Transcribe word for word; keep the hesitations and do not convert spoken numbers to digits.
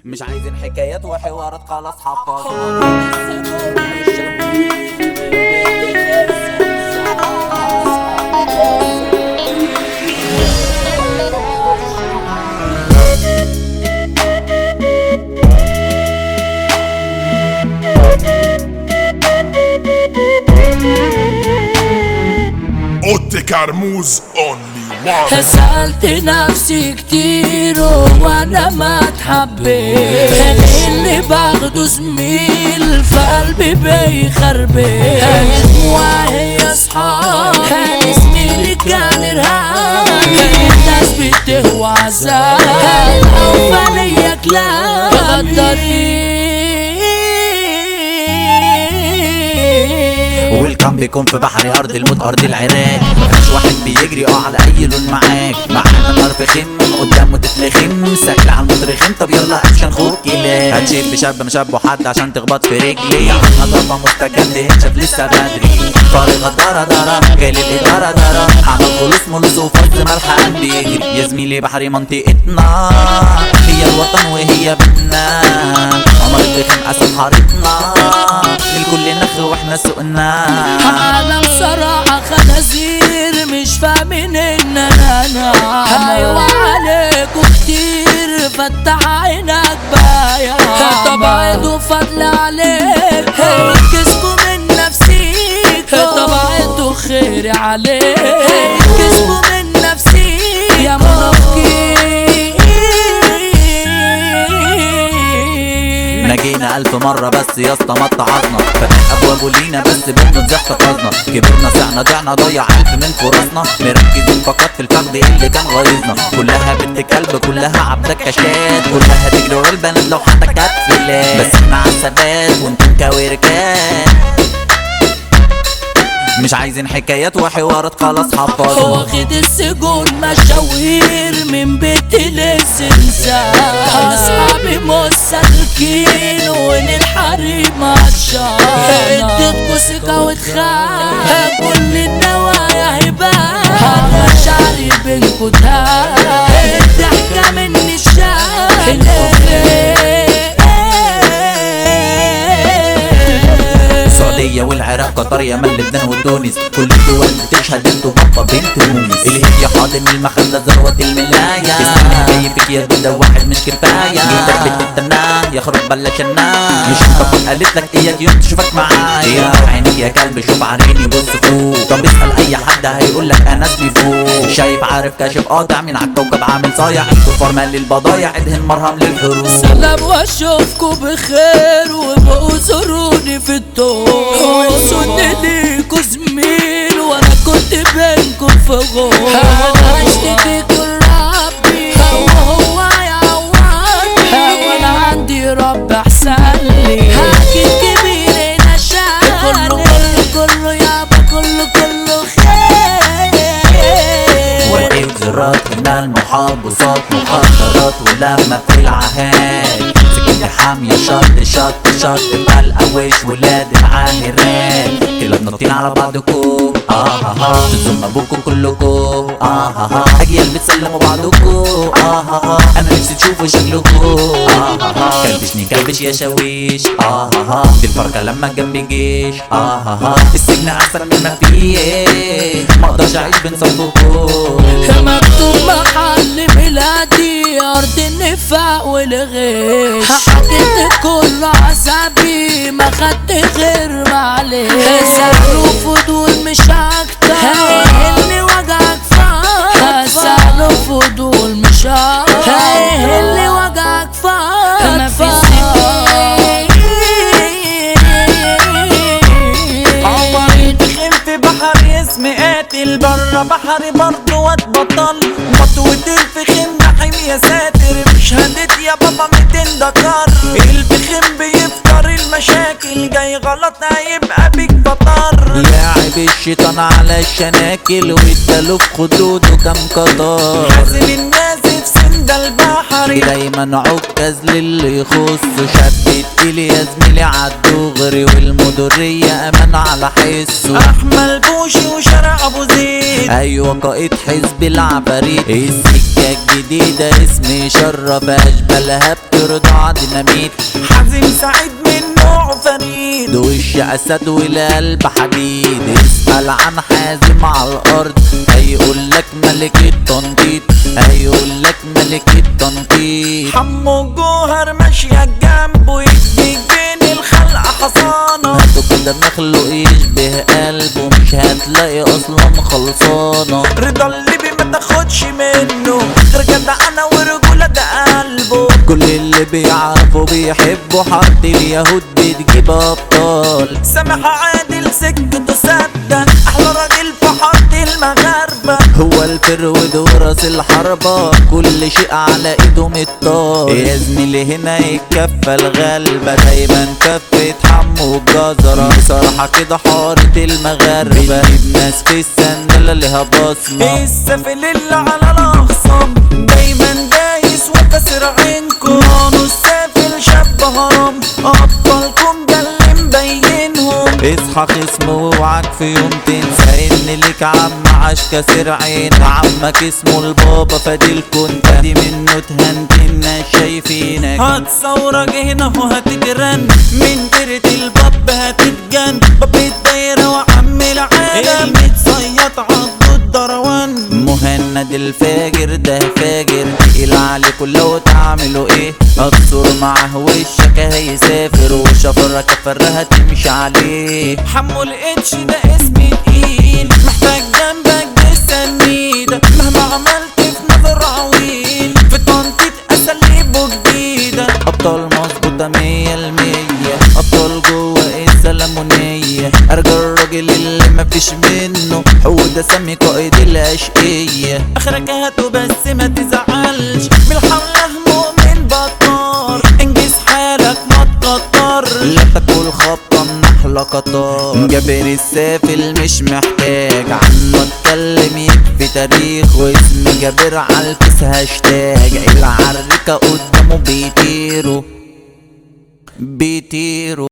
مش عايزين حكايات وحوارات خلاص حفظنا. اوتي كرموز اونلي وان. سألت نفسي كتير وانا ما اتحبيت، اللي باخده زميل في قلبي بيخربط، وهي اصحاب زميلي كان ارهاب، الناس بتهوى عذاب وفنية كلاب غدارين. والكم بيكون في بحر ارض الموت ارض العراق، مفيش واحد بيجري اه على اي لون معاك، معانا طرف خم قدامه تتلخم ساكل على المترخم. طب يلا اكشن خوك كلاب، هتشيب بشاب مشابه حد عشان تخبط في رجلي، عملنا ضربه مستجد هتشاف لسه بدري، فارغ الدارة دارة جاي للإدارة دارة، عمل خلوص ملوس وفز ملحق بيجري. يا زميلي بحري منطقتنا هي الوطن وهي بيتنا، عمر الرخم اسد حارتنا، الكل نخ واحنا سوقنا. انا بصراحة خنازير مش فاهمين ان انا انا ايوه عليكوا كتير، فتح عينك بايا طب عيدوا فضل عليك، كسبوا من نفسيك طب عيدوا خير عليك، كسبوا من نفسيك يا منافقين. نجينا ألف مرة بس يا اسطى ما اتعظنا، فتح أبوابه لينا بس بنت زحت قصنا، كبرنا سعنا ضعنا ضيع ألف من فرصنا، مركزين فقط في الفقد اللي كان غيظنا، كلها بنت كلب كلها عبدك كشات، كلها تجري ورا البنات لو حتى كانت فلات، بس احنا عالثبات وانتم كويركات. مش عايزين حكايات وحوارات خلاص حفظنا. واخد السجون مشاوير من بيتي للزنزان، اصحابي مسالكين وين الحريم عطشان، اديتكوا ثقة وتخان كل النوايا هبان، مشاعري بينكوا تهان، الضحكة مني الشان السعودية والعراق قطر يمن لبنان وتونس، كل الدول بتشهد انتو بابا بنت مونس، الهي حاضن المخلة ذروة الملاية، اسمها جاي فيك يا دودة واحد مش كفاية، جيتك بتستناه يخرج بلشناه، مش بابا قالت لك اياك يوم تشوفك معايا، عينك يا كلب شوف عريني بص فوق، طب اسأل اي حد هيقولك انا اسمي فوق، شايف عارف كاشف قاطع من عالكوكب عامل صايع، انتو فرمان للبضايع ادهن مرهم للحروب. سلام واشوفكوا بخير وبقوا زوروني في الدور، وانسوني ليكوا زميل وانا كنت بينكم في غور، انا اشتكيكوا لربي وهو يعوضني، وانا عندي رب احسن لي، حكي كبير نشاني، كله كله كله يابا كله كله خير، وقعي وزرات هنا المحافظات مخدرات ولما في العهاد، سكينة حامية شط شط شط بالقويش ولاد العاهرات، كلاب نطين على بعضكو اه ها ها، تزم ابوكو كلكو اه ها ها، اجيال بتسلموا بعضكو اه ها ها، انا نفسي تشوفوا شكلكو اه ها ها، كلبشني كلبش يا شاويش اه ها ها، دي الفرقة لما جنبي جيش اه ها ها، السجن احسن من ما فيه، ما اقدرش اعيش بين صفكو، مكتوب محل ميلادي ارض النفاق والغش، حكيت كل عذابي ما خدت غير معلش، سألوا فضول مش اكتر اللي وجعك فاض، سألوا فضول مش اكتر اللي وجعك فاض، ما في عمري دخل في بحر اسمي قاتل، برا بحري برضه واتبطل، مطوة الفخم نحيم يا ساتر، بشهادة يا بابا ميتين دكار، الفخم بيفطر المشاكل، جاي غلط هيبقى بيك بطار، لاعب الشيطان على الشناكل واداله في خدوده كام قطار، حازم الناس في الحمدة البحري دايما عكاز للي يخصه، شد تقيل يا زميلي عالدغري، والمدورية امان على حسه. احمد بوشي وشارع ابو زيد، ايوه قائد حزب العفاريت، السكة الجديدة اسمي شرف اشبالها بترضع ديناميت. حازم سعيد من نوعه فريد، وش اسد والقلب حديد، اسأل عن حازم على الارض هيقولك ملك التنطيط، هيقولك ملك التنطيط. حمو الجوهر ماشية جنبه يديك بين الخلق حصانة، هاتوا كده مخلوق يشبه قلبه مش هتلاقي اصلا خلصانة. رضا الليبي ما تاخدش منه غير جدعنة ورجولة ده قلبه، كل اللي بيعرفوا بيحبوا حرب اليهود بتجيب ابطال. سامح عادل سكته سادة احلى راجل في حارة المغاربة، هو الفرود وراس الحربة كل شيء على ايده متطار. يا زميلي هنا الكفة الغلبة دايما كفة حمو الجزرة، بصراحة كده حارة المغاربة بتجيب ناس في السندلة ليها بصمة. السافل اللي على الاخصام دايما دايس وكسر عينكم، رانو السافل شاب هرم ابطالكم ده اللي مبينهم. اصحى خصم واوعك في يوم تنسى ان ليك عم عاش كسر عين، عمك اسمه البابا فادي كنت دي منه تهنت الناس شايفينك. هتصورك هنا وهتترن من ديرة الباب هتتجن، باب الدايرة وعم العالم متصيط عضو الدروان. مهند الفاجر ده فاجر تقيل عليكوا لو تعملوا ايه، هتصور معاه وشك هيسافر وشفرة كفرها تمشي عليه. حمو الاتش ده اسم تقيل محتاج جنبك بالسنيدة، مهما عملت في نظر عويل في تنطيط اساليبه جديدة. ابطال مظبوطة مية المية، ابطال جوه السلمونية، ارجى الراجل اللي مفيش منه هو ده سمي قائد الاشقية. اخرك هاته بس ما تزعلش بالحملة مؤمن بطار، انجز حالك ما تكترش لا تاكل خبطة من احلى قطار. جابر السافل مش محتاج عنه اتكلم يكفي تاريخ، واسم جابر عالكس هاشتاج، العركة قدامه بيطيروا بيطيروا.